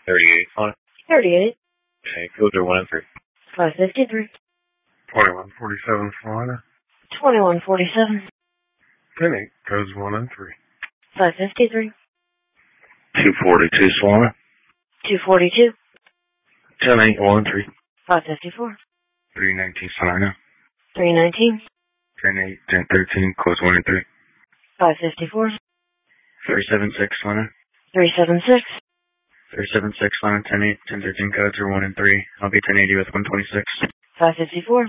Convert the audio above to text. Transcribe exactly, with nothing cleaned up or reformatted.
thirty-eight, Florida. thirty-eight. Okay, codes are one and three. five fifty-three. twenty-one forty-seven, Florida. twenty-one forty-seven. ten eight, codes one and three. five fifty-three. two forty-two, Florida. two forty-two. ten eight, one and three. five fifty-four. three nineteen, Salina. three nineteen. ten eight, ten thirteen, codes one and three. five fifty-four. three seven six, Salina. three seventy-six. three seven six, Salina, ten eight, ten thirteen, codes are one and three. I'll be ten eighty with one twenty-six. five fifty-four.